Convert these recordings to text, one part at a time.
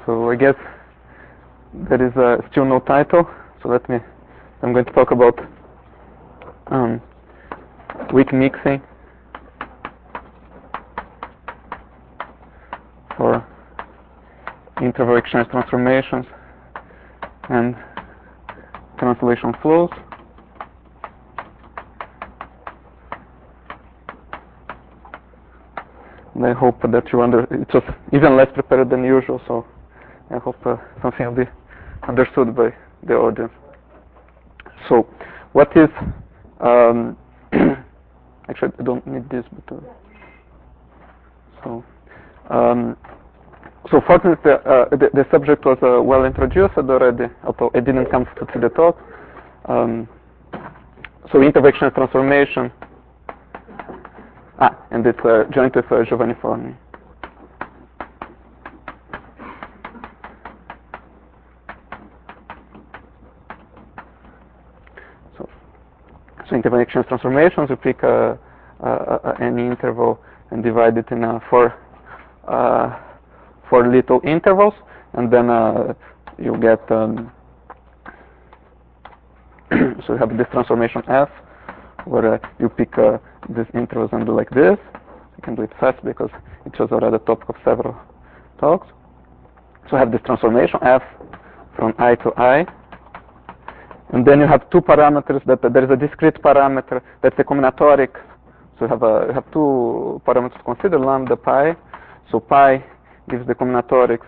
So I guess there is still no title. So I'm going to talk about weak mixing for interval exchange transformations and translation flows. And I hope that it was even less prepared than usual, so I hope something will be understood by the audience. So, what is, actually I don't need this, but, so fortunately the subject was well introduced already, although it didn't come to the talk. So interval exchange transformation, and it's joint with Giovanni Forni. So interval exchange transformations, we pick any interval and divide it in four little intervals, and then you get so you have this transformation F, where you pick these intervals and do like this. I can do it fast because it was already the topic of several talks. So I have this transformation F from I to I, and then you have two parameters. That there is a discrete parameter that's the combinatoric. So you have two parameters to consider, lambda, pi. So pi gives the combinatorics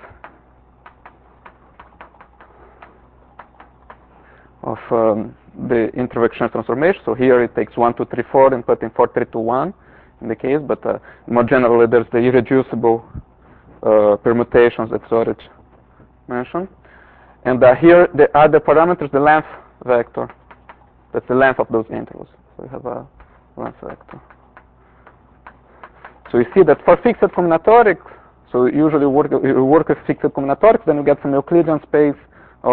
of the interval exchange transformation. So here it takes 1, 2, 3, 4 and put in 4, 3, 2, 1 in the case, but more generally there's the irreducible permutations that Zoric mentioned. And here the other parameter is the length vector. That's the length of those intervals. So we have a length vector. So you see that for fixed combinatorics, so usually you work with fixed combinatorics, then you get some Euclidean space of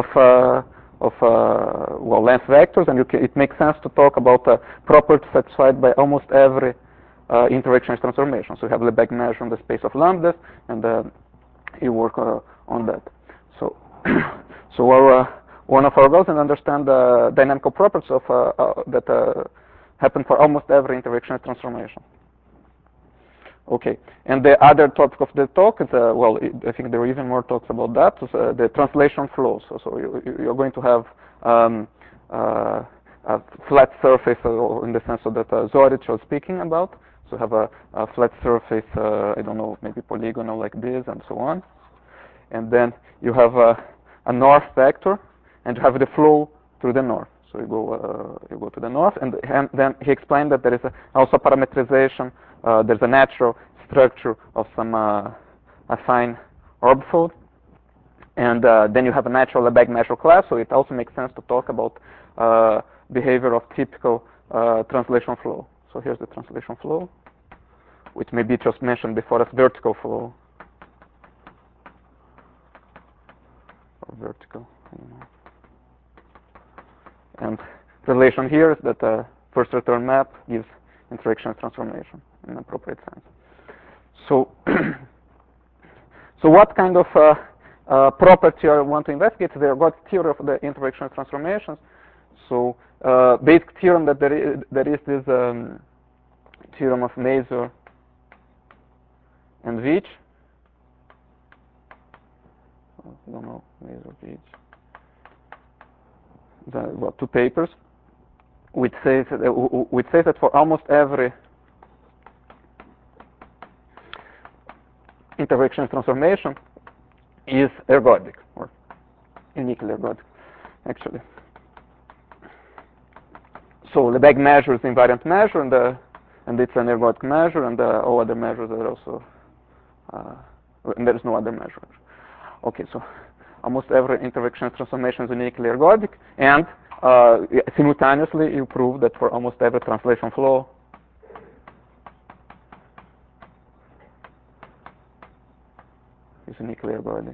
length vectors, and it makes sense to talk about properties satisfied by almost every interval exchange transformation. So you have Lebesgue measure on the space of lambdas, and you work on that. So, one of our goals is to understand the dynamical properties of that happen for almost every interval exchange transformation. Okay, and the other topic of the talk is, I think there are even more talks about that, is the translation flows. So you're going to have a flat surface, in the sense of that Zoric was speaking about. So have a flat surface, I don't know, maybe polygonal like this and so on. And then you have a north vector, and you have the flow through the north. So you go to the north, and then he explained that there is also parametrization. There's a natural structure of some affine orbifold, and then you have a natural Lebesgue measure class. So it also makes sense to talk about behavior of typical translation flow. So here's the translation flow, which maybe just mentioned before as vertical flow. Or vertical, I don't know. And relation here is that first return map gives interval exchange transformation in an appropriate sense. So, so what kind of property I want to investigate? The ergodic theory of the interval exchange transformations. So, basic theorem that there is this theorem of Mazur and Veitch. I don't know, Mazur, Veitch. Two papers, which says that for almost every interval exchange transformation is ergodic, or uniquely ergodic, actually. So Lebesgue measure is the invariant measure, and it's an ergodic measure, and all other measures are also, and there is no other measure. Okay, so almost every interval exchange transformation is uniquely ergodic, and simultaneously you prove that for almost every translation flow is uniquely ergodic.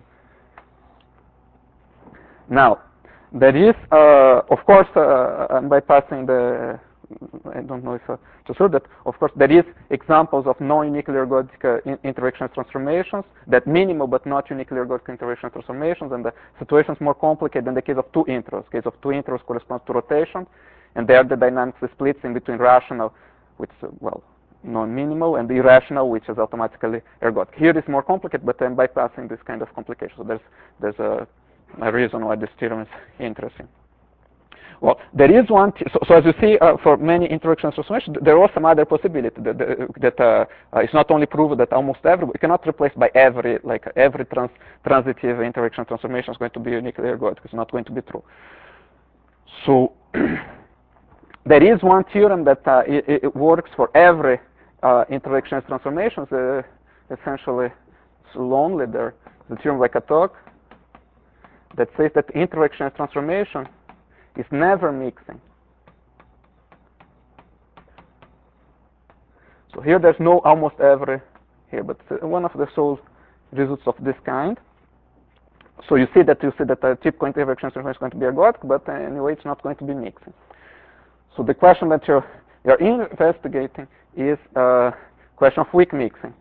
Now, there is, of course, I'm bypassing I don't know if to show that. Of course, there is examples of non-uniquely ergodic interaction transformations that minimal but not uniquely ergodic interaction transformations, and the situation is more complicated in the case of two intros. Case of two intros corresponds to rotation, and there the dynamics splits in between rational, which well non-minimal, and irrational, which is automatically ergodic. Here it's more complicated, but I'm bypassing this kind of complication. So there's a reason why this theorem is interesting. Well, there is one. So as you see, for many interaction transformations, there are some other possibility that it's not only proven that almost every, you cannot replace by every transitive interaction transformation is going to be uniquely ergodic. It's not going to be true. So there is one theorem that it works for every interaction transformations. Essentially, it's lonely there. The theorem like a talk that says that interaction transformation is never mixing. So here there's no almost every here, but one of the sole results of this kind. So you see that a typical interaction transformation is going to be ergodic, but anyway it's not going to be mixing. So the question that you're investigating is a question of weak mixing.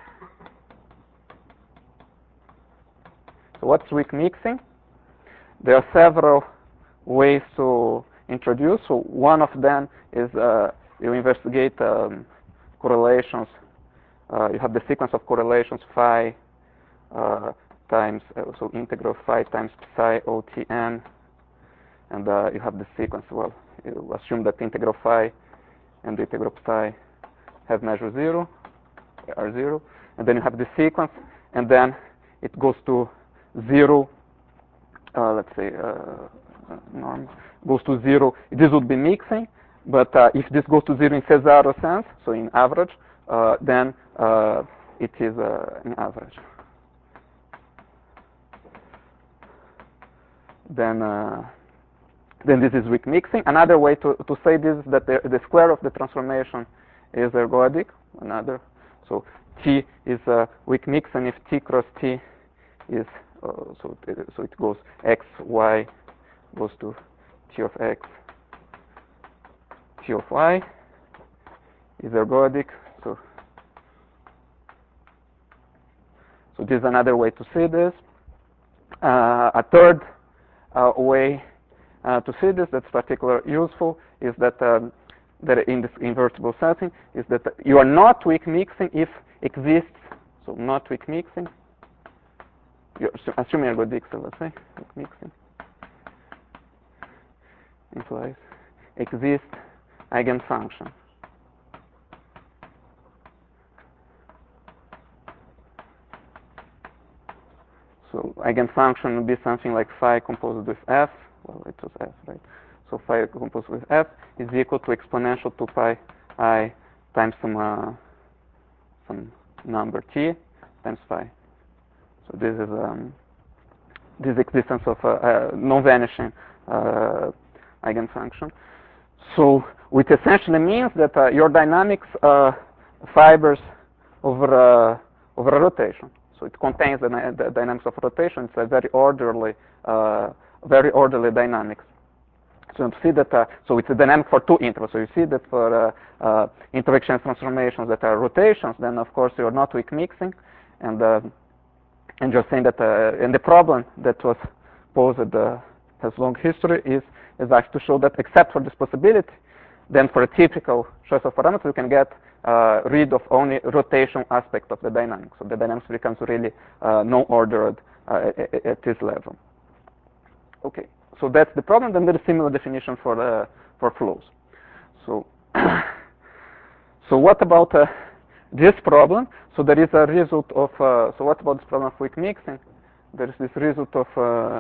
So what's weak mixing? There are several ways to introduce. So one of them is you investigate correlations. You have the sequence of correlations phi times, so integral phi times psi OTN, and you have the sequence. Well, you assume that integral phi and the integral psi have measure 0, are 0, and then you have the sequence, and then it goes to 0. Let's say norm goes to 0. This would be mixing, but if this goes to 0 in Cesaro sense, so in average, then it is an average. Then this is weak mixing. Another way to say this is that the square of the transformation is ergodic. Another, so T is weak mix, and if T cross T is so it goes x, y goes to T of x, T of y is ergodic. So this is another way to see this. A third way to see this that's particularly useful is that that in this invertible setting is that you are not weak mixing if exists. So not weak mixing. You're assuming ergodic, so let's say weak mixing implies exist eigenfunction. So eigenfunction would be something like phi composed with f. Well, it was f, right? So phi composed with f is equal to exponential 2 pi I times some number t times phi. So this is this existence of a non-vanishing eigenfunction. So which essentially means that your dynamics fibers over a rotation. So it contains the dynamics of rotation. It's a very orderly dynamics. So you see that so it's a dynamic for two intervals. So you see that for interaction transformations that are rotations, then of course you are not weak mixing, and you're saying that and the problem that was posed has long history is actually to show that except for this possibility, then for a typical choice of parameters you can get rid of only rotation aspect of the dynamics. So the dynamics becomes really non-ordered at this level. Okay, so that's the problem. Then there is similar definition for flows. So so what about this problem? So there is a result of so what about this problem of weak mixing? There is this result of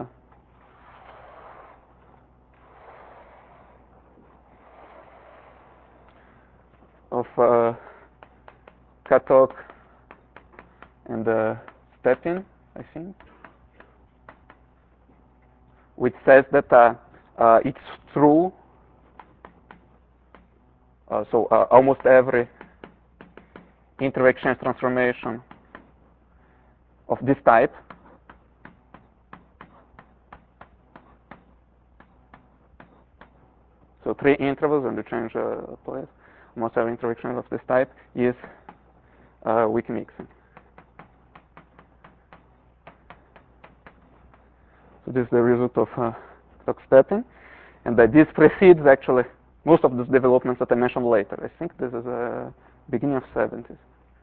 Katok and Stepin, I think, which says that it's true. So almost every interaction transformation of this type So 3 intervals and you change place. Almost every interaction of this type is weak mixing. So this is the result of Tokstepin, and that this precedes actually most of these developments that I mentioned later. I think this is beginning of 70s.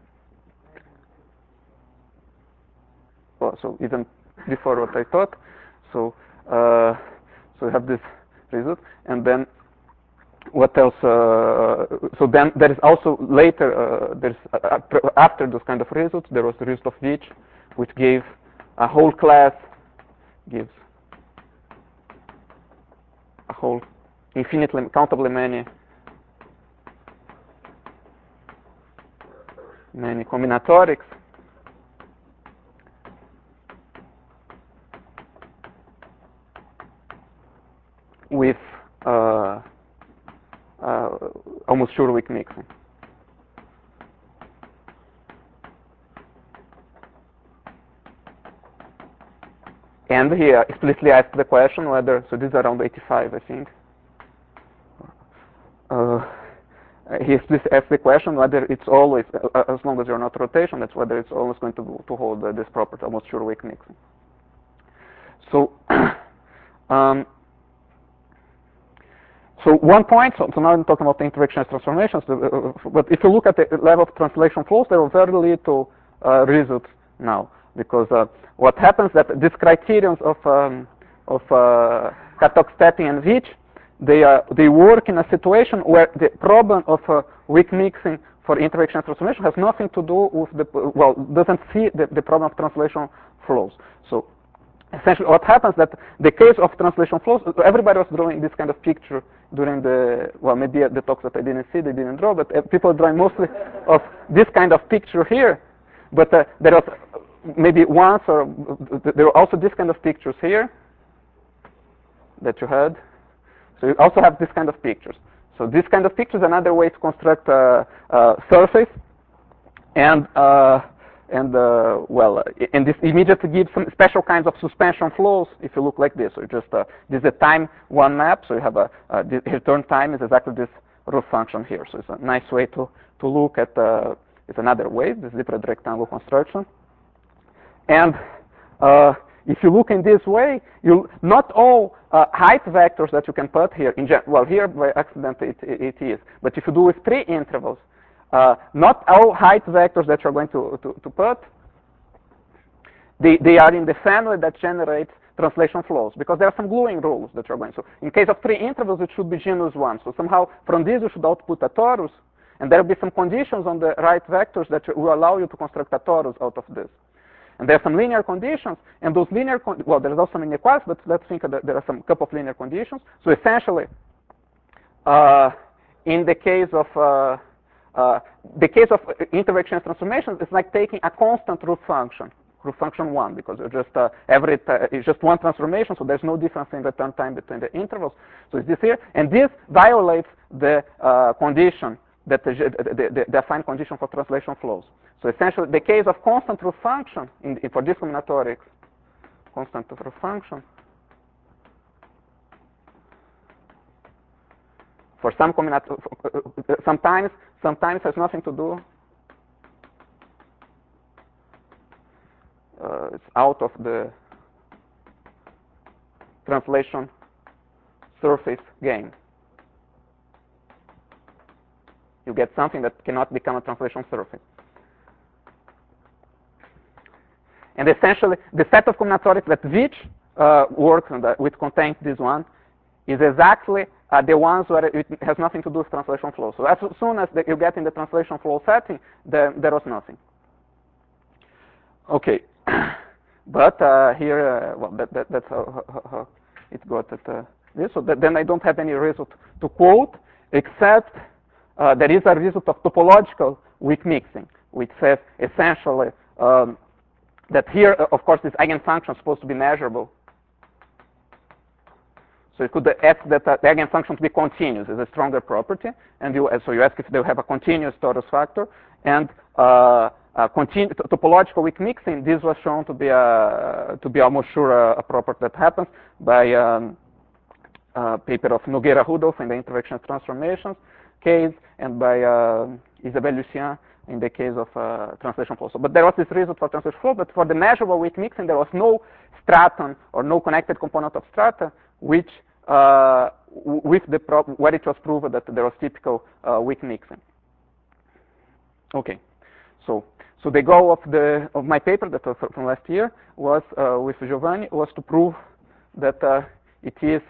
Well, so even before what I thought. So so we have this result, and then what else? So then there is also later there's after those kind of results there was the result of Veitch, which gave a whole class, gives a whole infinitely countably many combinatorics with almost sure weak mixing. And he explicitly asked the question whether, so this is around 85, I think. He explicitly asked the question whether it's always, as long as you're not rotation, that's whether it's always going to hold this property, almost sure weak mixing. So, so one point, so now I'm talking about the interactions transformations, but if you look at the level of translation flows, there are very little results now, because what happens that these criterions of Tokstepin and Veitch, they work in a situation where the problem of weak mixing for interaction transformation has nothing to do with doesn't see the problem of translation flows. So essentially what happens that the case of translation flows, everybody was drawing this kind of picture during the, maybe the talks that I didn't see, they didn't draw, but people are drawing mostly of this kind of picture here. But there was maybe once, or there were also this kind of pictures here that you had. So you also have this kind of pictures. So this kind of pictures, another way to construct a surface, and this immediately gives some special kinds of suspension flows if you look like this. So just this is a time one map. So you have the return time is exactly this root function here. So it's a nice way to look at. It's another way. This different rectangle construction. And if you look in this way, not all height vectors that you can put here, here by accident it is, but if you do with 3 intervals, not all height vectors that you're going to put, they are in the family that generates translation flows, because there are some gluing rules that you're going to. So in case of 3 intervals, it should be genus 1. So somehow from this you should output a torus, and there will be some conditions on the right vectors that will allow you to construct a torus out of this. And there are some linear conditions, and those linear, there's also some inequalities, but let's think that there are some couple of linear conditions. So essentially, in the case of interaction transformations, it's like taking a constant root function 1, because it's just it's just one transformation, so there's no difference in return time between the intervals. So it's this here, and this violates the condition that the assigned condition for translation flows. So essentially, the case of constant root function for this combinatorics, constant root function for some sometimes has nothing to do. It's out of the translation surface game. You get something that cannot become a translation surface. And essentially, the set of combinatorics that Veitch works on, which contains this one, is exactly the ones where it has nothing to do with translation flow. So as soon as you get in the translation flow setting, there was nothing. Okay, but here, that's how it got at this. So then I don't have any result to quote, except there is a result of topological weak mixing, which says essentially that here, of course, this eigenfunction is supposed to be measurable. So you could ask that the eigenfunction be continuous is a stronger property, and so you ask if they have a continuous torus factor, and topological weak mixing. This was shown to be almost sure a property that happens by paper of Nogueira Rudolph in the interaction transformations case, and by Isabelle Lucien in the case of translation flow. So, but there was this result for translation flow, but for the measurable weak mixing, there was no stratum or no connected component of strata, which with the where it was proven that there was typical weak mixing. Okay, so the goal of my paper that was from last year was with Giovanni was to prove that it is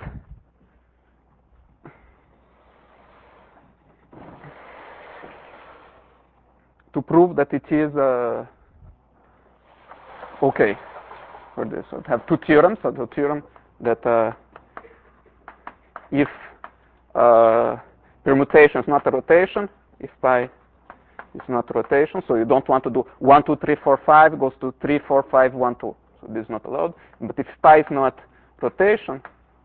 okay for this. So I have two theorems. So the theorem that if permutation is not a rotation, if pi is not a rotation, so you don't want to do 1, 2, 3, 4, 5 goes to 3, 4, 5, 1, 2. So this is not allowed. But if pi is not rotation,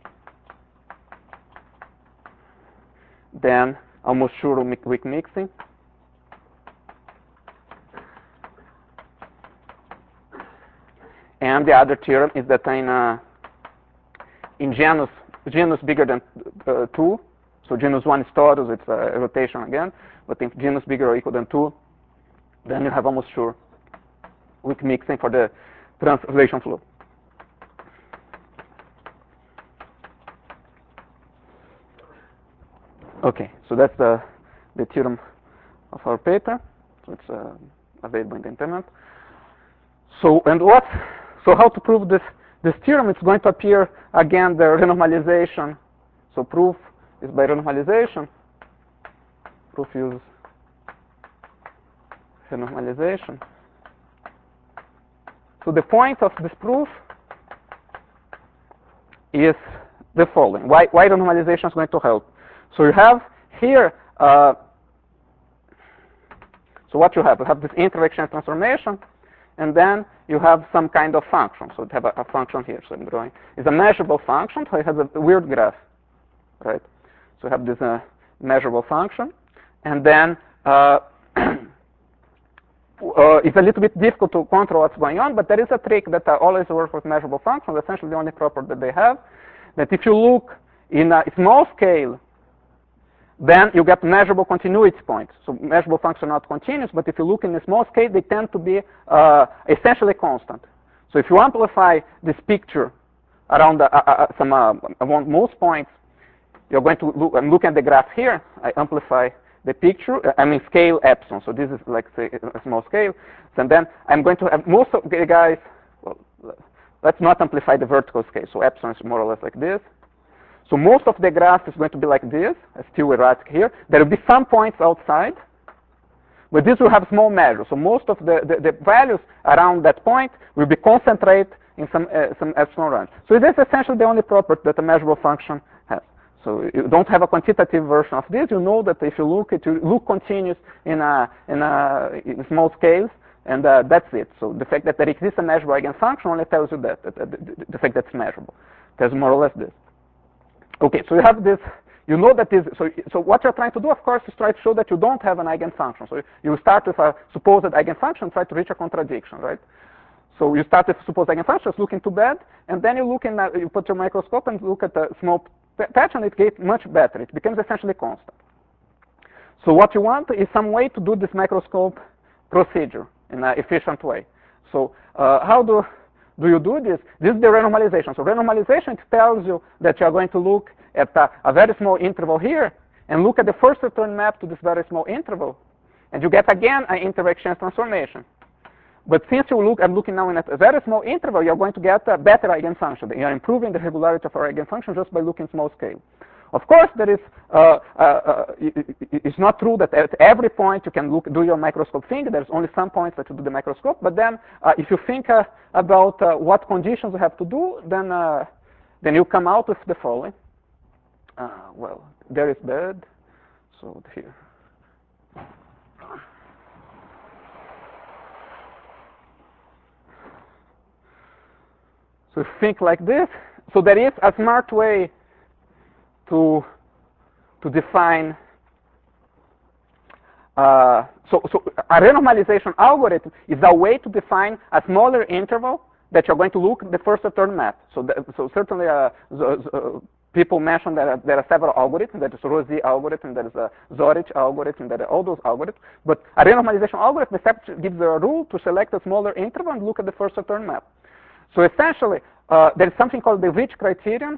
then almost sure weak mixing. And the other theorem is that in genus bigger than 2, so genus 1 is torus, it's a rotation again, but if genus bigger or equal than 2, then you have almost sure weak mixing for the translation flow. Okay, so that's the theorem of our paper. So it's available in the internet. So how to prove this theorem? It's going to appear again the renormalization. So proof is by renormalization. Proof uses renormalization. So the point of this proof is the following. Why renormalization is going to help? So you have here. So what you have this interaction transformation. And then you have some kind of function. So you have a function here. So I'm drawing. It's a measurable function. So it has a weird graph, right? So you have this measurable function. And then it's a little bit difficult to control what's going on, but there is a trick that always works with measurable functions. Essentially, the only property that they have, that if you look in a small scale, then you get measurable continuity points. So measurable functions are not continuous, but if you look in a small scale, they tend to be essentially constant. So if you amplify this picture around around most points, you're going to look. I'm looking at the graph here. I amplify the picture. I mean scale epsilon. So this is like say a small scale. And then I'm going to have most of the guys. Well, let's not amplify the vertical scale. So epsilon is more or less like this. So most of the graph is going to be like this, still erratic here. There will be some points outside, but this will have small measures. So most of the values around that point will be concentrated in some epsilon range. So this is essentially the only property that a measurable function has. So you don't have a quantitative version of this. You know that if you look, it will look continuous in small scales, and that's it. So the fact that there exists a measurable eigenfunction only tells you that the fact that it's measurable. Tells more or less this. Okay, so you have this, you know that this, so what you're trying to do, of course, is try to show that you don't have an eigenfunction. So you start with a supposed eigenfunction, try to reach a contradiction, right? So you start with supposed eigenfunctions, looking too bad, and then you look in, you put your microscope and look at a small patch, and it gets much better. It becomes essentially constant. So what you want is some way to do this microscope procedure in an efficient way. So how do you do this? This is the renormalization. So renormalization, it tells you that you are going to look at a very small interval here and look at the first return map to this very small interval, and you get again an interaction transformation. But since I'm looking now at a very small interval, you're going to get a better eigenfunction. You're improving the regularity of our eigenfunction just by looking small scale. Of course, there is. It's not true that at every point you can do your microscope thing. There's only some points that you do the microscope. But then, if you think about what conditions you have to do, then you come out with the following. Well, there is bad. So here. So think like this. So there is a smart way to define. So a renormalization algorithm is a way to define a smaller interval that you're going to look at the first return map. So certainly people mentioned that there are several algorithms. There is a Rosie algorithm, there is a Zorit algorithm, there are all those algorithms. But a renormalization algorithm gives a rule to select a smaller interval and look at the first return map. So essentially, there is something called the Rich criterion.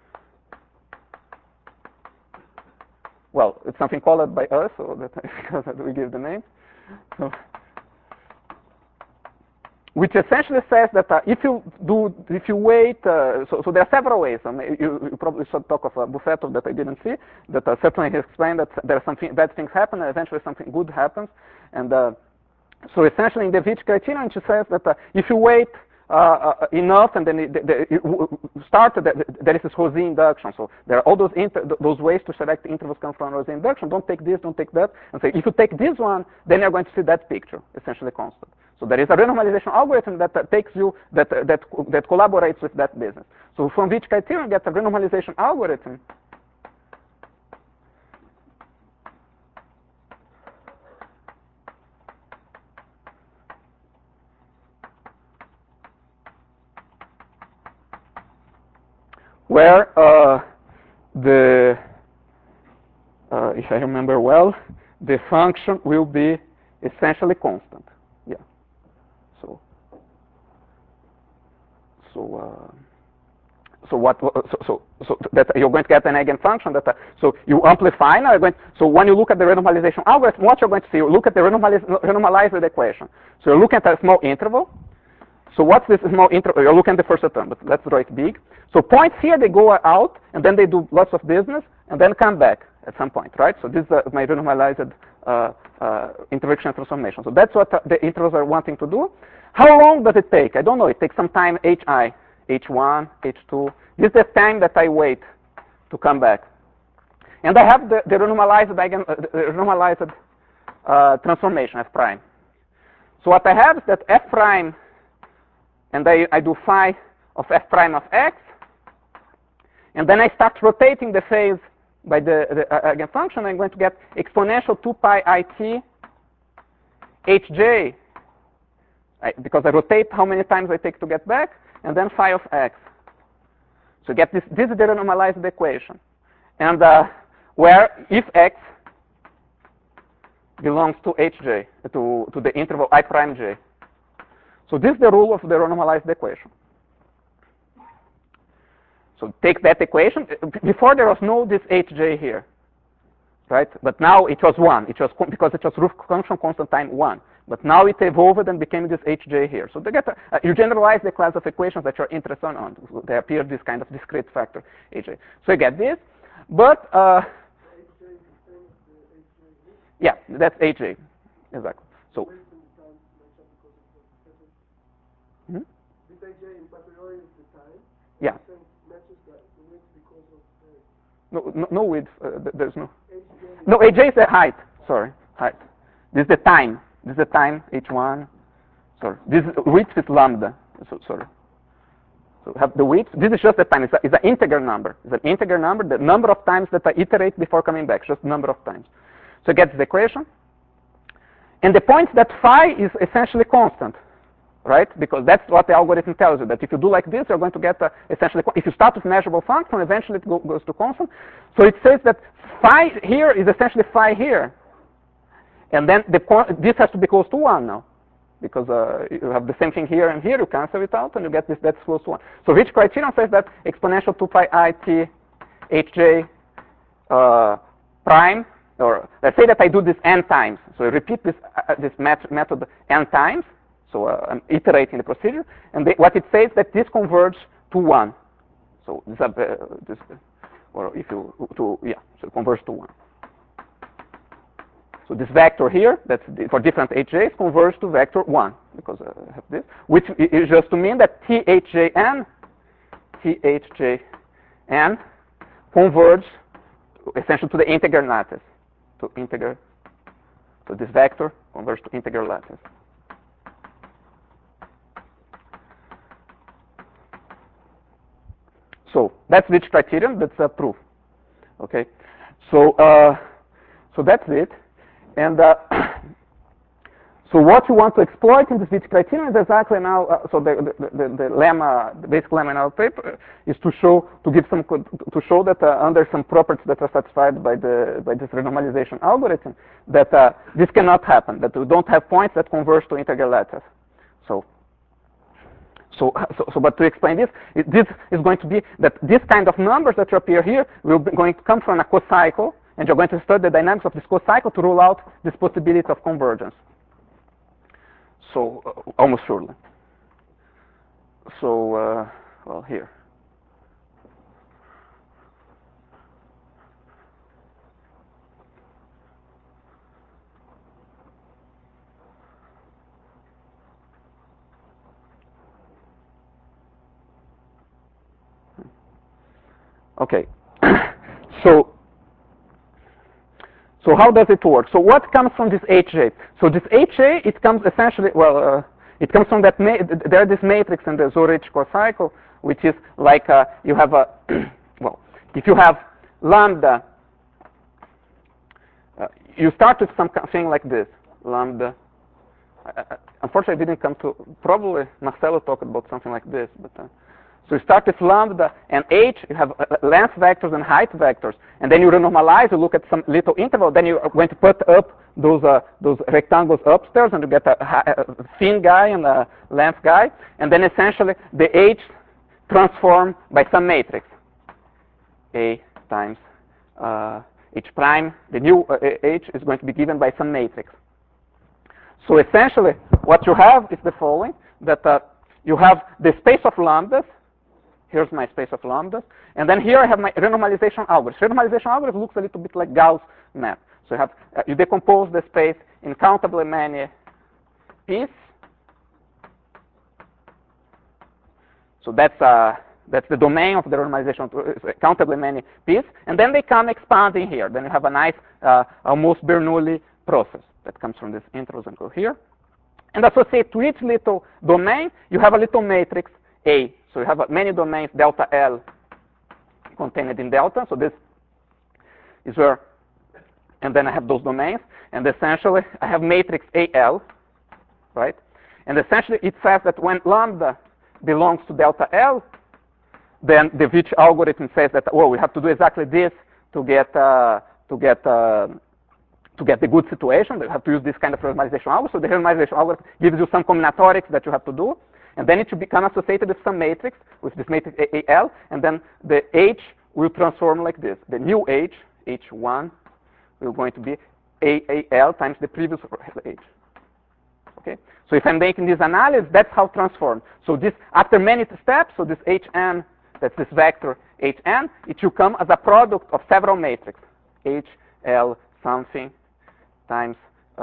Well, it's something called by us, so that we give the name. So, which essentially says that if you wait, so there are several ways. You probably should talk of Buffetov that I didn't see. That certainly he explained that there are some bad things happen, and eventually something good happens. And so essentially, in the Rich criterion, it says that if you wait enough, and then there is this Rosie induction. So there are all those ways to select intervals come from Rosie induction. Don't take this, don't take that, and say if you take this one, then you're going to see that picture, essentially constant. So there is a renormalization algorithm that takes you that collaborates with that business. So from Rich criterion, get a renormalization algorithm. Where if I remember well, the function will be essentially constant. Yeah. So that you're going to get an eigenfunction that so you amplify now. So when you look at the renormalization algorithm, what you're going to see? You look at the renormalized equation. So you're looking at a small interval. So what's this small interval? You're looking at the first term, but let's draw it big. So points here, they go out, and then they do lots of business, and then come back at some point, right? So this is my renormalized interaction transformation. So that's what the intervals are wanting to do. How long does it take? I don't know. It takes some time, hi, h1, h2. This is the time that I wait to come back. And I have the renormalized transformation, f prime. So what I have is that f prime, and I do phi of f prime of x, and then I start rotating the phase by the eigenfunction. I'm going to get exponential 2 pi it hj, because I rotate how many times I take to get back, and then phi of x. So get this is the renormalized equation. And where if x belongs to hj, to the interval I prime j. So this is the rule of the renormalized equation. So take that equation. Before there was no this hj here, right? But now it was 1. It was because it was roof function constant time 1. But now it evolved and became this hj here. So they get you generalize the class of equations that you're interested on. They appear this kind of discrete factor hj. So you get this, but yeah, that's hj exactly. So. Yeah. No width. There's no. No, hj is the height. Sorry, height. This is the time. This is the time h1. Sorry, this is width is lambda. So sorry. So have the width. This is just the time. It's an integer number. It's an integer number. The number of times that I iterate before coming back. Just number of times. So it gets the equation. And the point that phi is essentially constant. Right? Because that's what the algorithm tells you, that if you do like this, you're going to get essentially, if you start with measurable function, eventually it goes to constant. So it says that phi here is essentially phi here. And then this has to be close to 1 now. Because you have the same thing here and here, you cancel it out, and you get this, that's close to 1. So Rich criterion says that exponential 2 pi it hj prime, or let's say that I do this n times. So I repeat this method n times. So I'm iterating the procedure, and what it says that this converges to 1. So this, or if you so it converges to 1. So this vector here, that's for different hj's, converges to vector 1 because I have this, which is just to mean that thjn converges essentially to the integer lattice, to integer. So this vector converges to integer lattice. So that's Rich criterion. That's a proof. Okay. So so that's it. And So what you want to exploit in this Vitti criterion is exactly now. So the lemma, the basic lemma in our paper is to show that under some properties that are satisfied by this renormalization algorithm, that this cannot happen. That we don't have points that converge to integer lattice. But to explain this, this is going to be that this kind of numbers that appear here will be going to come from a cocycle, and you're going to study the dynamics of this cocycle to rule out this possibility of convergence. So almost surely. So well, here. Okay. So how does it work? So what comes from this HJ? So this HJ, it comes essentially, well, it comes from that, there's this matrix in the Zurich cocycle, which is like you have a, well, if you have lambda, you start with something like this, lambda. Unfortunately, I didn't come to, probably Marcelo talked about something like this, but so you start with lambda and h, you have length vectors and height vectors, and then you renormalize, you look at some little interval, then you're going to put up those rectangles upstairs, and you get a thin guy and a length guy, and then essentially the h transformed by some matrix, a times h prime, the new h is going to be given by some matrix. So essentially, what you have is the following, that you have the space of lambdas. Here's my space of lambdas. And then here I have my renormalization algorithm. Renormalization algorithm looks a little bit like Gauss map. So you have you decompose the space in countably many p's. So that's the domain of the renormalization, countably many p's. And then they come expanding here. Then you have a nice, almost Bernoulli process that comes from these intervals and go here. And associated to each little domain, you have a little matrix A. So you have many domains delta L contained in delta. So this is where, and then I have those domains. And essentially, I have matrix AL, right? And essentially, it says that when lambda belongs to delta L, then the Vitti algorithm says that, well, we have to do exactly this to get the good situation. You have to use this kind of renormalization algorithm. So the renormalization algorithm gives you some combinatorics that you have to do. And then it should become associated with some matrix, with this matrix AL, and then the H will transform like this. The new H, H1, will going to be AL times the previous H. Okay? So if I'm making this analysis, that's how transformed. So this, after many steps, so this Hn, that's this vector Hn, it should come as a product of several matrices. HL something times,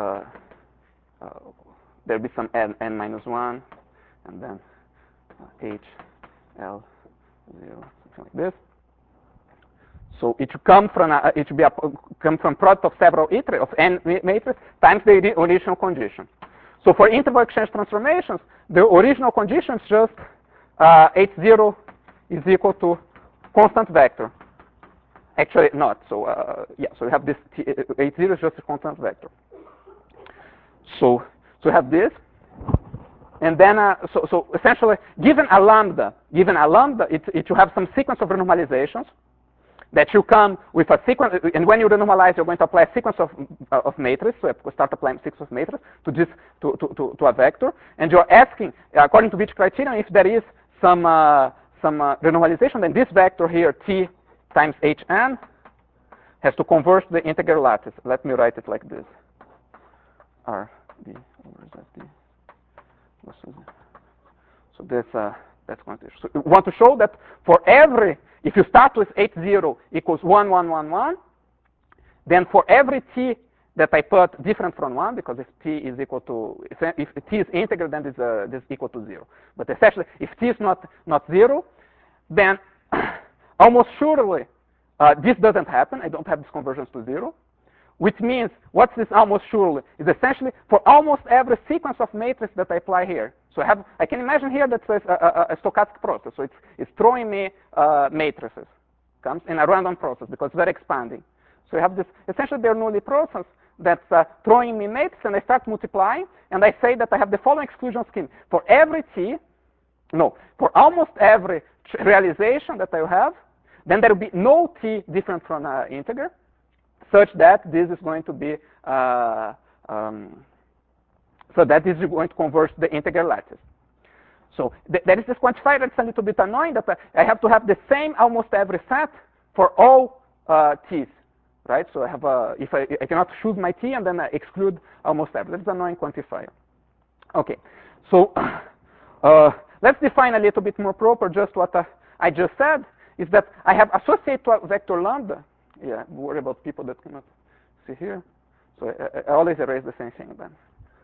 there'll be some n minus 1, and then H, L, 0, something like this. So it should come from it should be come from product of several iterations of n matrices times the original condition. So for interval exchange transformations, the original condition is just H0 is equal to constant vector. Actually, not. So yeah. So you have this H0 is just a constant vector. So you have this. And then, so essentially, given a lambda, it should have some sequence of renormalizations that you come with a sequence. And when you renormalize, you're going to apply a sequence of matrices. So you start applying sequence of matrices to this to a vector. And you're asking, according to which criterion, if there is some renormalization, then this vector here, t times hn, has to converge to the integer lattice. Let me write it like this: R d over z d. So this that's going to. So we want to show that for every, if you start with H0 equals 1, 1, 1, 1, then for every t that I put different from 1, because if t is equal to, if t is integer, then this is equal to 0. But especially if t is not 0, then almost surely this doesn't happen. I don't have this convergence to 0. Which means, what's this almost surely? Is essentially for almost every sequence of matrices that I apply here. So I can imagine here that's a stochastic process. So it's throwing me matrices, comes in a random process because they're expanding. So you have this essentially Bernoulli process that's throwing me matrix, and I start multiplying, and I say that I have the following exclusion scheme. For every t, no, for almost every realization that I have, then there will be no t different from an integer, such that this is going to be, so that this is going to converge to the integer lattice. So there is this quantifier that's a little bit annoying, that I have to have the same almost every set for all t's, right? So I have if I cannot choose my t and then I exclude almost every. That's an annoying quantifier. Okay, so let's define a little bit more proper just what I just said, is that I have associated to a vector lambda. Yeah, worry about people that cannot see here. So I always erase the same thing then.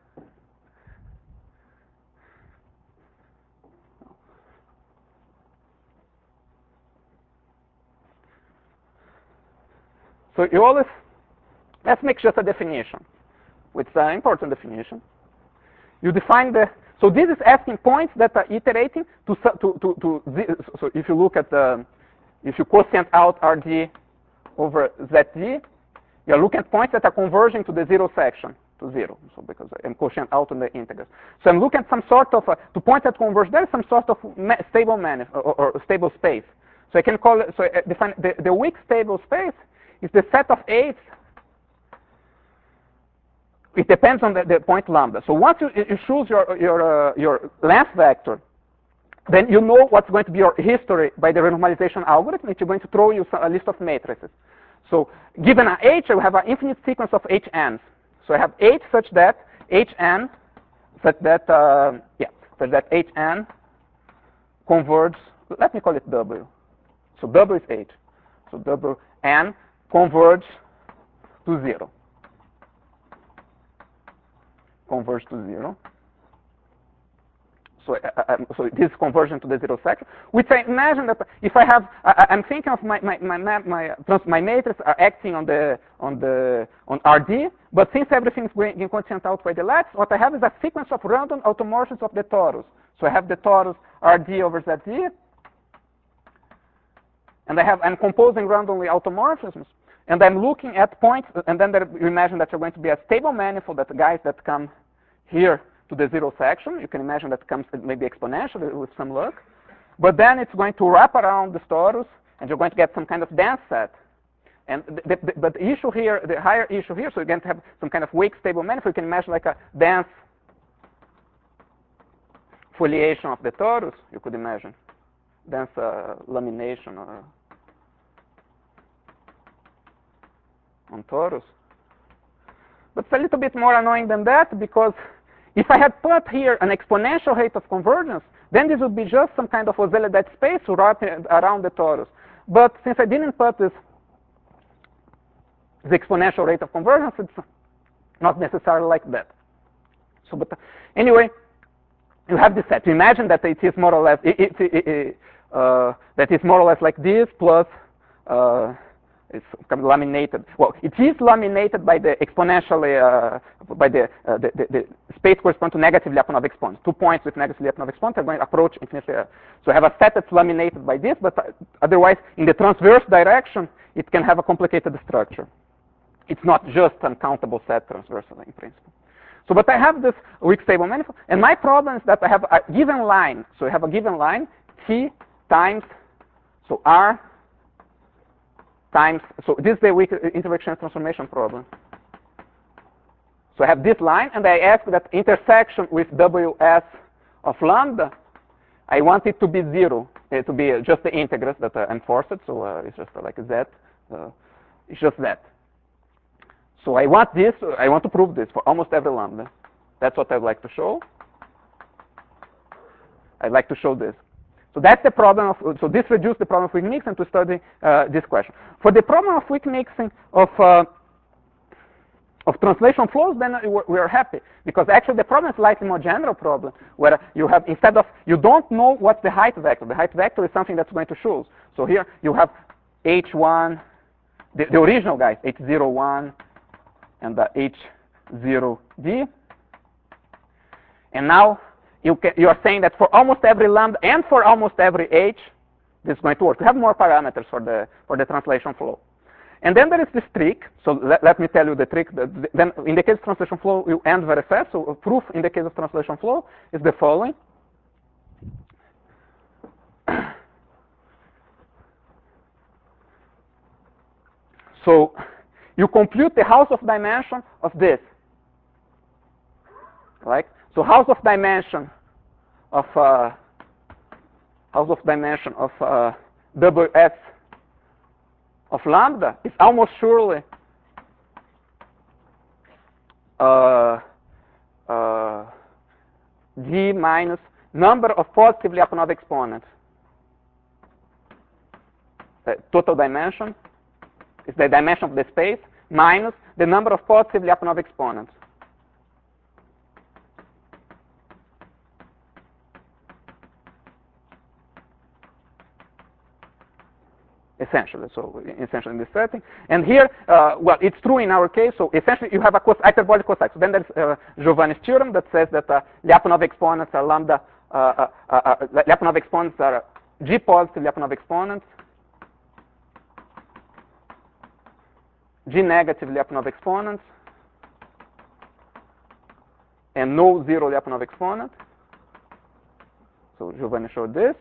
So you always, let's make just a definition, which is an important definition. You define the, so this is asking points that are iterating to so if you look at the, if you quotient out RD over ZD, you're looking at points that are converging to the zero section, to zero, so because I'm quotient out on the integers. So I'm looking at some sort of, to points that converge, there is some sort of stable or stable space. So I can call it, so I define the weak stable space is the set of eights. It depends on the point lambda. So once you choose your last vector, then you know what's going to be your history by the renormalization algorithm. It's going to throw you a list of matrices. So given an H, I will have an infinite sequence of HNs. So I have H such that HN, such that HN converges. Let me call it W. So W is H. So W n converge to 0. Converge to 0. So, so this conversion to the zero section, which I imagine that if I have, I'm thinking of my matrix are acting on RD, but since everything is being quotient out by the lattice, what I have is a sequence of random automorphisms of the torus. So I have the torus RD over ZD, and I'm composing randomly automorphisms, and I'm looking at points, and then you imagine that you're going to be a stable manifold, that the guys that come here to the zero section. You can imagine that comes maybe exponentially with some luck. But then it's going to wrap around the torus, and you're going to get some kind of dense set. And but the issue here, the higher issue here, so you're going to have some kind of weak stable manifold. You can imagine like a dense foliation of the torus, you could imagine. Dense lamination on torus. But it's a little bit more annoying than that, because if I had put here an exponential rate of convergence, then this would be just some kind of Euclidean space wrapping around the torus. But since I didn't put this exponential rate of convergence, it's not necessarily like that. So, but anyway, you have this set. You imagine that it is more or less that is more or less like this plus. It's kind of laminated. Well, it is laminated by the exponentially, by the space correspond to negative Lyapunov exponents. 2 points with negative Lyapunov exponents are going to approach infinitely. So I have a set that's laminated by this, but otherwise, in the transverse direction, it can have a complicated structure. It's not just an uncountable set transversally in principle. So, but I have this weak stable manifold, and my problem is that I have a given line. So I have a given line, T times, so R times, so this is the weak intersection transformation problem. So I have this line, and I ask that intersection with WS of lambda, I want it to be 0, to be just the integers that I'm forced, so it's just like Z, it's just that. So I want this, I want to prove this for almost every lambda. That's what I'd like to show. I'd like to show this. So that's the problem of, so this reduced the problem of weak mixing to study this question. For the problem of weak mixing of translation flows, then we are happy, because actually the problem is slightly more general problem, where you have, instead of, you don't know what's the height vector. The height vector is something that's going to choose. So here you have H1, the original guys, H01 and the H0D. And now you are saying that for almost every lambda and for almost every H, this is going to work. We have more parameters for the translation flow. And then there is this trick. So let me tell you the trick. Then in the case of translation flow, you end very fast. So a proof in the case of translation flow is the following. So you compute the house of dimension of this. Right? So house of dimension of WS of lambda is almost surely G minus number of positive Lyapunov exponents. The total dimension is the dimension of the space minus the number of positive Lyapunov exponents. Essentially in this setting. And here, well, it's true in our case. So essentially, you have a hyperbolic cosine. So then there's Giovanni's theorem that says that Lyapunov exponents are lambda. Lyapunov exponents are G positive Lyapunov exponents, G negative Lyapunov exponents, and no zero Lyapunov exponent. So Giovanni showed this.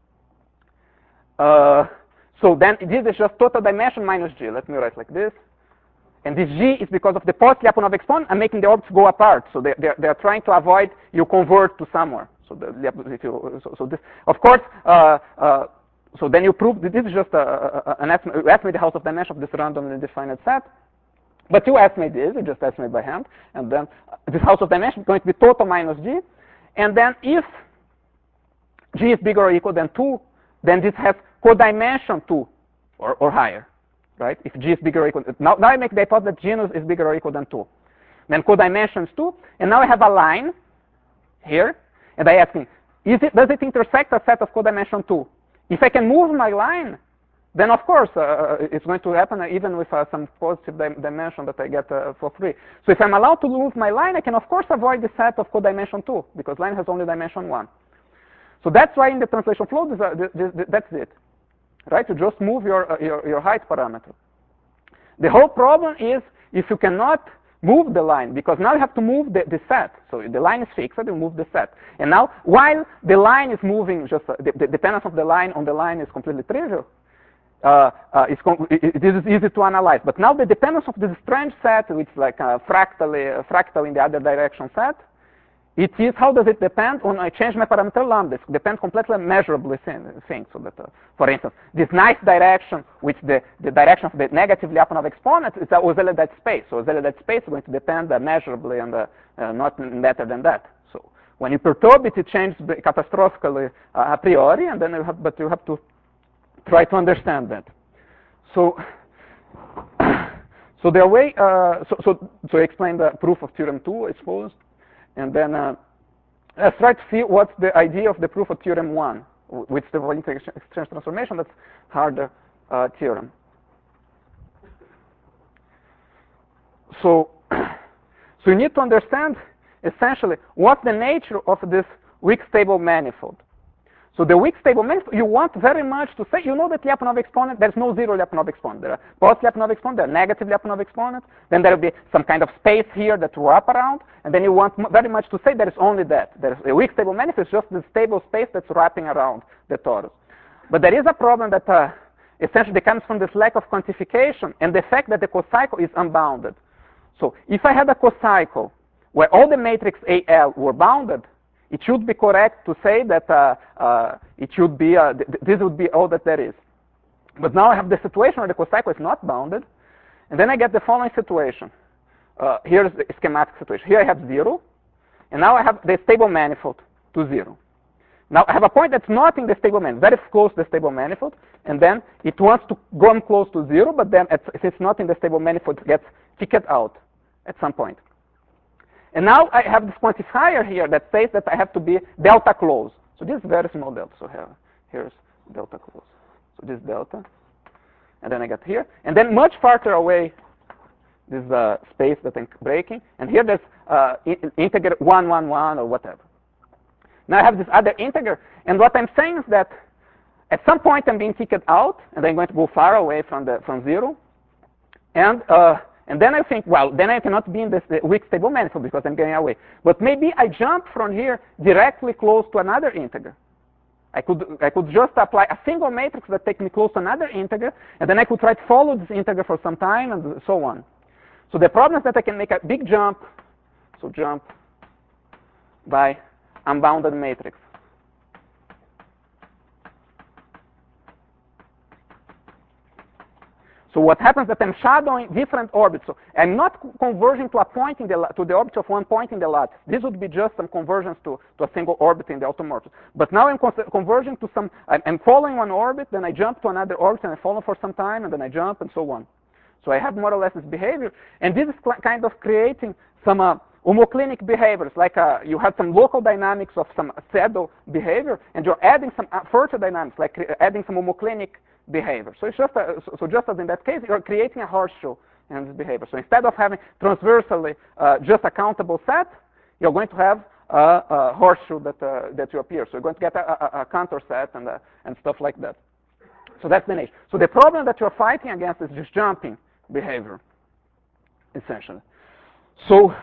So then this is just total dimension minus G. Let me write like this. And this G is because of the positive Lyapunov exponent. I'm making the orbits go apart. So they're trying to avoid you convert to somewhere. So this, of course, so then you prove that this is just an estimate. You estimate the house of dimension of this randomly defined set. But you estimate this. You just estimate by hand. And then this house of dimension is going to be total minus G. And then if G is bigger or equal than 2, then this has codimension 2 or higher, right? If G is bigger or equal, now I make the hypothesis that genus is bigger or equal than 2. Then codimension is 2, and now I have a line here, and I ask me, does it intersect a set of codimension 2? If I can move my line, then of course it's going to happen even with some positive dimension that I get for free. So if I'm allowed to move my line, I can of course avoid the set of codimension 2, because line has only dimension 1. So that's why in the translation flow, that's it. Right? You just move your height parameter. The whole problem is if you cannot move the line, because now you have to move the set. So the line is fixed, you move the set. And now, while the line is moving, just the dependence of the line on the line is completely trivial. It is easy to analyze. But now the dependence of this strange set, which is like a fractal in the other direction set, it is, how does it depend on I change my parameter lambda? It depends completely measurably things. So that, for instance, this nice direction, which the direction of the negative Lyapunov exponent, is a Euclidean space. So Euclidean space is going to depend measurably and not better than that. So when you perturb it, it changes catastrophically a priori, and then you have to try to understand that. So the way so explain the proof of theorem 2, I suppose. And then let's try to see what's the idea of the proof of theorem 1, which the volume exchange transformation. That's harder theorem. So you need to understand essentially what's the nature of this weak stable manifold. So the weak stable manifold, you want very much to say, you know that Lyapunov exponent, there's no zero Lyapunov exponent. There are positive Lyapunov exponent, there are negative Lyapunov exponents. Then there will be some kind of space here that wrap around. And then you want very much to say there is only that. There's a weak stable manifold, it's just the stable space that's wrapping around the torus. But there is a problem that essentially comes from this lack of quantification and the fact that the cocycle is unbounded. So if I had a cocycle where all the matrix AL were bounded, it should be correct to say that it should be this would be all that there is. But now I have the situation where the cocycle is not bounded, and then I get the following situation. Here's the schematic situation. Here I have 0, and now I have the stable manifold to 0. Now I have a point that's not in the stable manifold, very close to the stable manifold, and then it wants to go close to 0, but then since it's not in the stable manifold, it gets kicked out at some point. And now I have this quantifier here that says that I have to be delta close. So this is very small delta. So here's delta close. So this is delta. And then I get here. And then much farther away, this space that I'm breaking. And here there's integer 1, 1, 1 or whatever. Now I have this other integer. And what I'm saying is that at some point I'm being kicked out, and I'm going to go far away from 0. And then I think, well, then I cannot be in this weak stable manifold because I'm getting away. But maybe I jump from here directly close to another integer. I could just apply a single matrix that takes me close to another integer, and then I could try to follow this integer for some time, and so on. So the problem is that I can make a big jump, so jump by unbounded matrix. So what happens is that I'm shadowing different orbits. So I'm not converging to a point in to the orbit of one point in the lattice. This would be just some convergence to a single orbit in the automorphism. But now I'm converging to some, I'm following one orbit, then I jump to another orbit, and I follow for some time, and then I jump, and so on. So I have more or less this behavior. And this is kind of creating some homoclinic behaviors, like you have some local dynamics of some saddle behavior, and you're adding some further dynamics, like adding some homoclinic behavior. So it's just just as in that case, you're creating a horseshoe in this behavior. So instead of having transversally just a countable set, you're going to have a horseshoe that you appear. So you're going to get a counter set and stuff like that. So that's the nature. So the problem that you're fighting against is just jumping behavior, essentially. So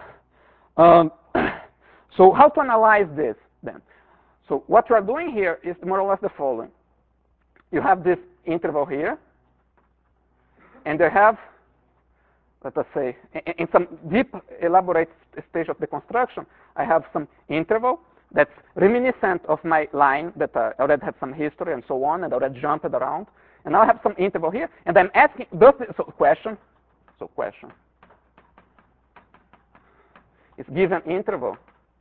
so how to analyze this then? So what you are doing here is more or less the following. You have this interval here, and they have, let us say, in some deep, elaborate stage of the construction, I have some interval that's reminiscent of my line that already had some history and so on, and already jumped around. And now I have some interval here, and I'm asking, question is given interval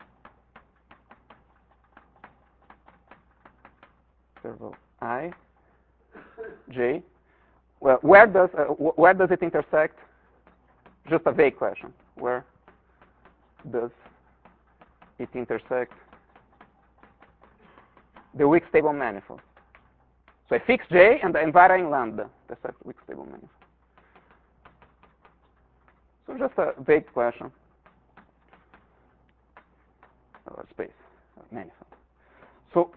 I, J. Well, where does it intersect? Just a vague question. Where does it intersect the weak stable manifold? So I fix J and I'm varying lambda. That's a weak stable manifold. So just a vague question. Space manifold. So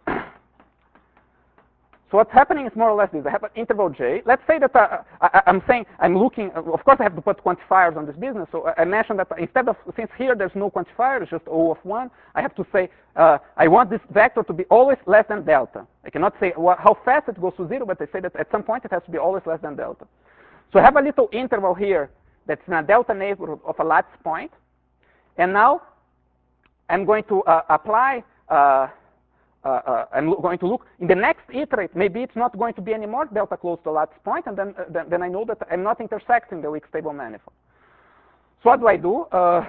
so what's happening is more or less this. I have an interval J. Let's say that I'm looking, of course I have to put quantifiers on this business. So I mentioned that instead of, since here there's no quantifier, it's just O of 1, I have to say, I want this vector to be always less than delta. I cannot say how fast it goes to 0, but I say that at some point it has to be always less than delta. So I have a little interval here that's in a delta neighborhood of a lattice point. And now I'm going to apply I'm going to look in the next iterate. Maybe it's not going to be any more delta close to the lattice point, and then I know that I'm not intersecting the weak stable manifold. So what do I do?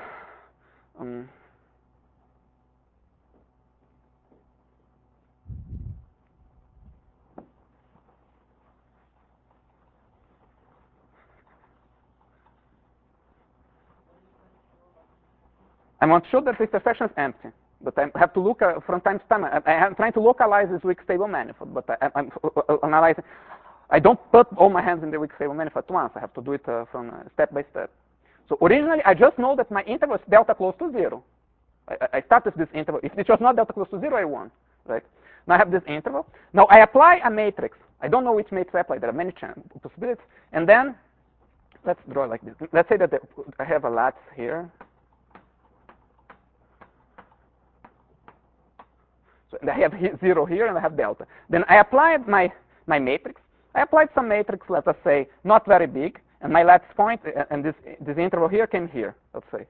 I want to show that the intersection is empty. But I have to look from time to time. I'm trying to localize this weak stable manifold, but I'm analyzing. I don't put all my hands in the weak stable manifold at once. I have to do it from step by step. So originally, I just know that my interval is delta close to 0. I start with this interval. If it was not delta close to 0, I won. Right? Now I have this interval. Now I apply a matrix. I don't know which matrix I apply. There are many possibilities. And then let's draw like this. Let's say that I have a lattice here. And I have 0 here, and I have delta. Then I applied my matrix. I applied some matrix, let us say, not very big, and my lattice point, and this interval here came here, let's say.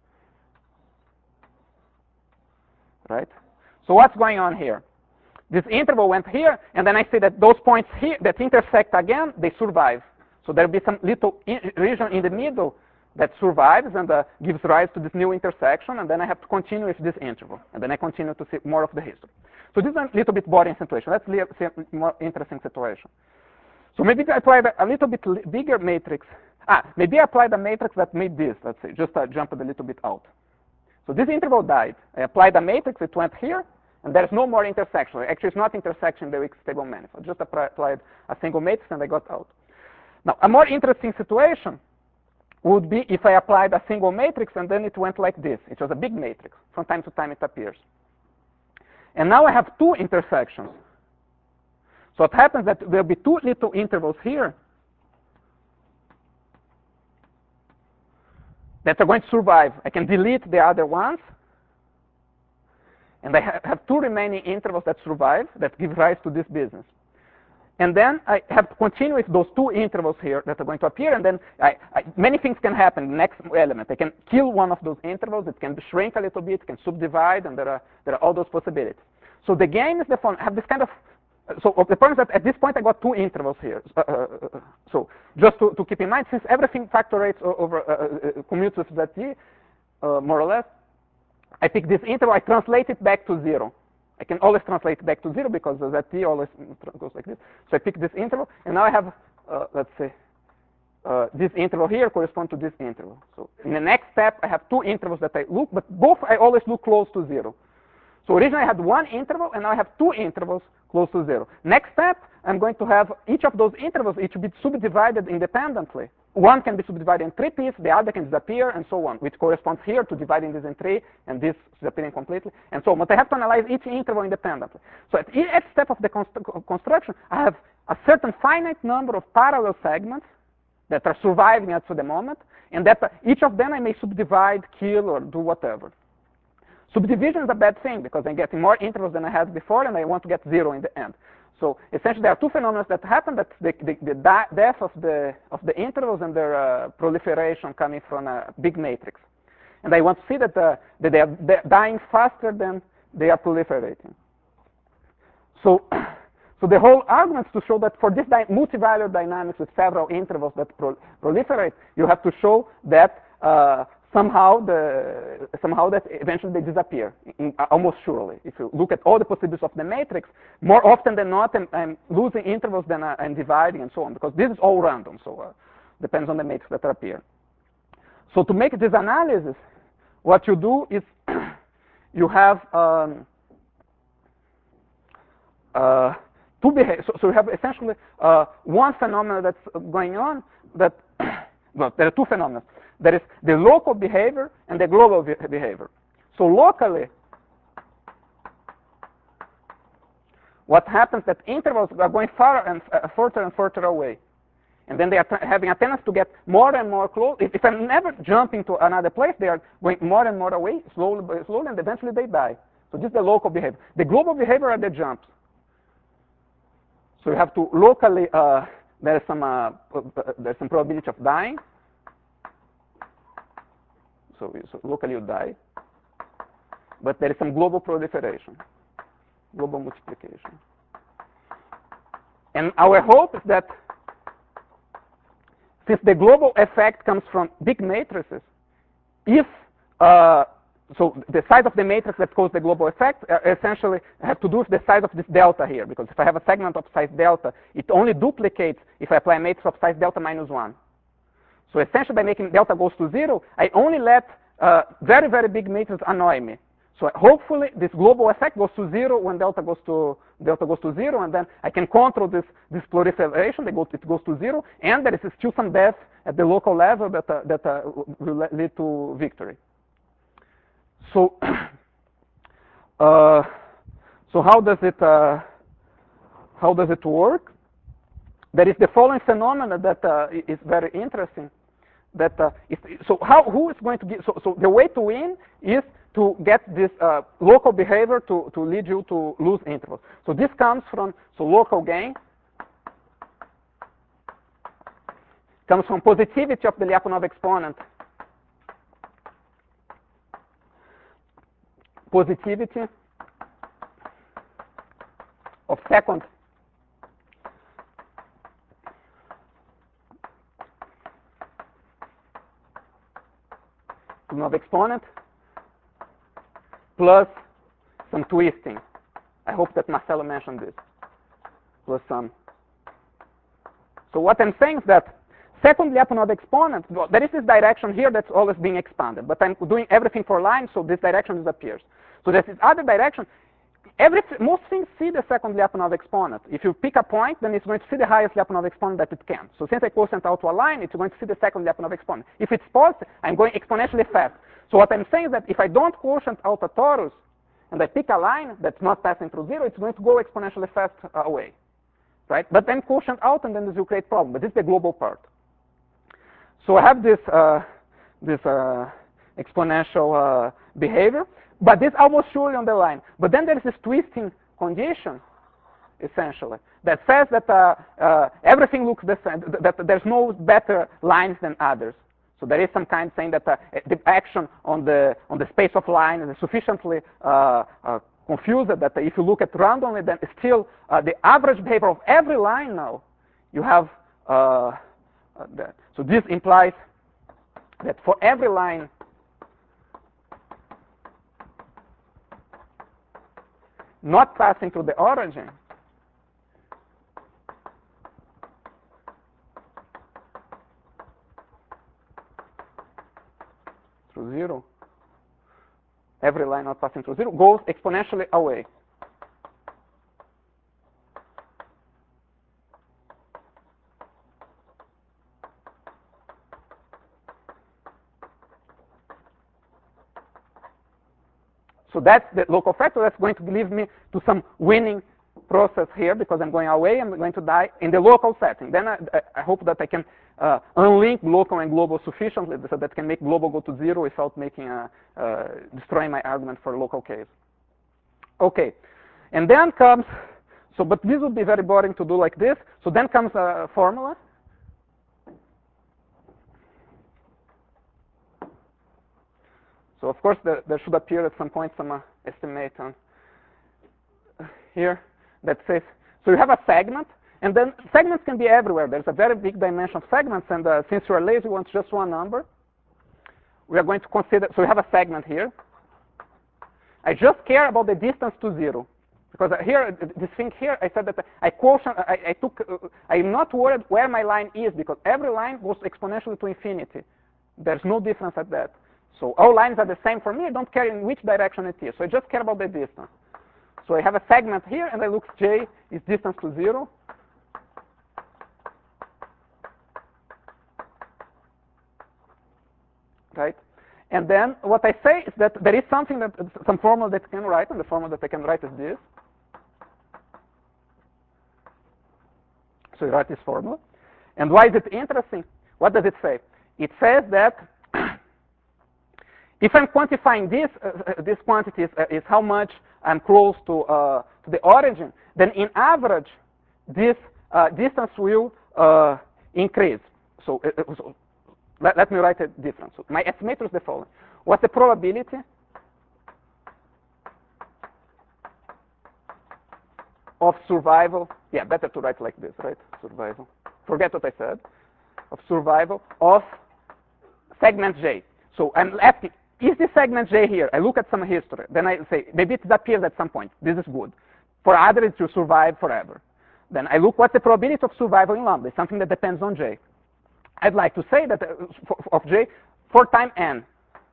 Right? So what's going on here? This interval went here, and then I see that those points here that intersect again, they survive. So there'll be some little region in the middle that survives and gives rise to this new intersection, and then I have to continue with this interval, and then I continue to see more of the history. So this is a little bit boring situation. Let's see a more interesting situation. So maybe I applied a little bit bigger matrix. Maybe I applied a matrix that made this, let's say, just jumped a little bit out. So this interval died. I applied a matrix, it went here, and there's no more intersection. Actually, it's not intersection in the weak stable manifold. Just applied a single matrix, and I got out. Now, a more interesting situation would be if I applied a single matrix and then it went like this. It was a big matrix. From time to time it appears. And now I have two intersections. So it happens that there'll be two little intervals here. that are going to survive. I can delete the other ones. And I have two remaining intervals that survive, that give rise to this business. And then I have to continue with those two intervals here that are going to appear, and then many things can happen in the next element. I can kill one of those intervals, it can shrink a little bit, it can subdivide, and there are all those possibilities. So the game is the fun. I have this kind of, so the point is that at this point I got two intervals here. So just to keep in mind, since everything factorates over, commutes with ZT, more or less, I pick this interval, I translate it back to 0. I can always translate back to 0 because the ZT always goes like this. So I pick this interval, and now I have, let's say, this interval here corresponds to this interval. So in the next step, I have two intervals that I look, but both I always look close to 0. So originally I had one interval, and now I have two intervals close to 0. Next step, I'm going to have each of those intervals, each be subdivided independently. One can be subdivided in 3 pieces, the other can disappear, and so on, which corresponds here to dividing this in 3, and this disappearing completely, and so on. But I have to analyze each interval independently. So at each step of the construction, I have a certain finite number of parallel segments that are surviving up to the moment, and that each of them I may subdivide, kill, or do whatever. Subdivision is a bad thing, because I'm getting more intervals than I had before, and I want to get 0 in the end. So essentially, there are two phenomena that happen: that the death of the intervals and their proliferation coming from a big matrix. And I want to see that they are dying faster than they are proliferating. So the whole argument is to show that for this multivariate dynamics with several intervals that proliferate, you have to show that somehow that eventually they disappear, almost surely. If you look at all the possibilities of the matrix, more often than not, I'm losing intervals than I'm dividing, and so on, because this is all random, so depends on the matrix that appear. So to make this analysis, what you do is you have two behaviors. So you have essentially one phenomenon that's going on that, well, there are two phenomena. There is the local behavior and the global behavior. So locally, what happens that intervals are going further and further away. And then they are having a tendency to get more and more close. If I'm never jumping to another place, they are going more and more away, slowly, and eventually they die. So this is the local behavior. The global behavior are the jumps. So you have to locally, there's some probability of dying. So locally you die. But there is some global proliferation, global multiplication. And our hope is that since the global effect comes from big matrices, if so the size of the matrix that causes the global effect essentially have to do with the size of this delta here, because if I have a segment of size delta, it only duplicates if I apply a matrix of size delta minus 1. So essentially, by making delta goes to 0, I only let very, very big matrices annoy me. So hopefully, this global effect goes to 0 when delta goes to 0, and then I can control this proliferation. It goes to 0, and there is still some death at the local level that will lead to victory. So, so how does it work? There is the following phenomena that is very interesting. That who is going to get? So the way to win is to get this local behavior to lead you to lose intervals. So this comes from local gain comes from positivity of the Lyapunov exponent. Positivity of second Lyapunov exponent plus some twisting. I hope that Marcelo mentioned this. Plus some. So what I'm saying is that second Lyapunov exponent, well, there is this direction here that's always being expanded, but I'm doing everything for lines, so this direction disappears. So there's this other direction. Most things see the second Lyapunov exponent. If you pick a point, then it's going to see the highest Lyapunov exponent that it can. So since I quotient out to a line, it's going to see the second Lyapunov exponent. If it's positive, I'm going exponentially fast. So what I'm saying is that if I don't quotient out a torus, and I pick a line that's not passing through 0, it's going to go exponentially fast away. Right? But then quotient out, and then this will create problem. But this is the global part. So I have this exponential behavior. But this almost surely on the line. But then there's this twisting condition, essentially, that says that everything looks the same, that there's no better lines than others. So there is some kind saying that the action on the space of lines is sufficiently confused that if you look at randomly, then still the average behavior of every line now, you have that. So this implies that for every line not passing through the origin, through 0, every line not passing through 0 goes exponentially away. So that's the local factor. That's going to lead me to some winning process here, because I'm going away, I'm going to die in the local setting. Then I hope that I can unlink local and global sufficiently so that can make global go to 0 without making destroying my argument for local case. Okay, and then comes, so but this would be very boring to do like this. So then comes a formula. So of course there should appear at some point some estimate on here that says, so you have a segment, and then segments can be everywhere. There's a very big dimension of segments, and since you are lazy, we want just one number. We are going to consider, so we have a segment here. I just care about the distance to 0. Because here, this thing here, I said that I'm not worried where my line is, because every line goes exponentially to infinity. There's no difference at that. So all lines are the same for me. I don't care in which direction it is. So I just care about the distance. So I have a segment here, and I look j is distance to 0. Right? And then what I say is that there is something that, some formula that I can write, and the formula that I can write is this. So you write this formula. And why is it interesting? What does it say? It says that if I'm quantifying this quantity is how much I'm close to the origin, then in average, this distance will increase. So, let me write it different. So my estimator is the following. What's the probability of survival? Yeah, better to write like this, right? Survival. Forget what I said. Of survival of segment J. So I'm asking, is this segment J here? I look at some history. Then I say, maybe it appears at some point. This is good. For others, it will survive forever. Then I look what's the probability of survival in lambda. It's something that depends on J. I'd like to say that of J, 4 times n.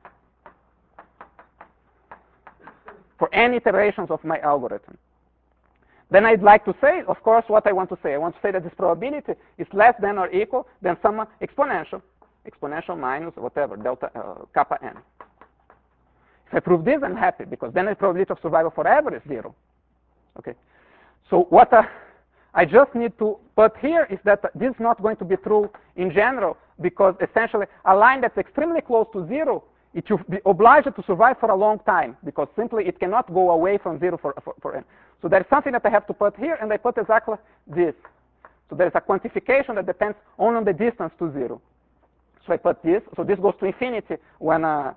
For n iterations of my algorithm. Then I'd like to say, of course, what I want to say. I want to say that this probability is less than or equal than some exponential minus whatever, delta, kappa n. If I prove this, I'm happy, because then the probability of survival forever is 0. Okay. So what I just need to put here is that this is not going to be true in general, because essentially a line that's extremely close to 0, it will be obliged to survive for a long time, because simply it cannot go away from 0 for n. So there's something that I have to put here, and I put exactly this. So there's a quantification that depends only on the distance to 0. So I put this. So this goes to infinity when I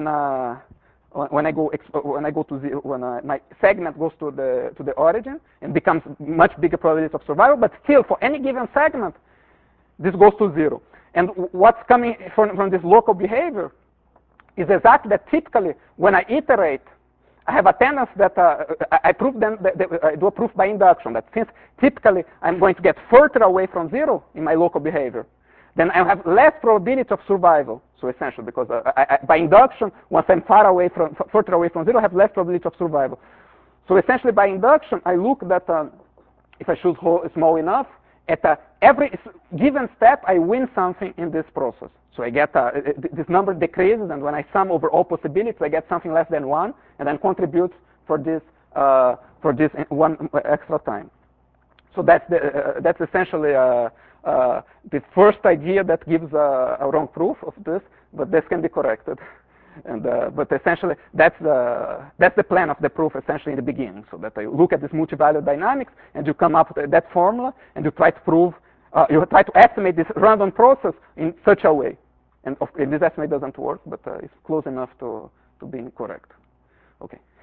go to 0, when my segment goes to the origin, and becomes much bigger probability of survival. But still, for any given segment, this goes to 0. And what's coming from this local behavior is exactly that typically when I iterate, I have a tendency that I prove them. I do a proof by induction that since typically I'm going to get further away from 0 in my local behavior, then I have less probability of survival. So essentially, because by induction, once I'm further away from 0, I have less probability of survival. So essentially, by induction, I look that if I choose small enough, at every given step, I win something in this process. So I get this number decreases, and when I sum over all possibilities, I get something less than 1, and then contributes for this one extra time. So that's essentially the first idea that gives a wrong proof of this, but this can be corrected. And but essentially, that's the plan of the proof essentially in the beginning. So that you look at this multi-value dynamics, and you come up with that formula, and you try to prove, you try to estimate this random process in such a way. And this estimate doesn't work, but it's close enough to being correct. Okay.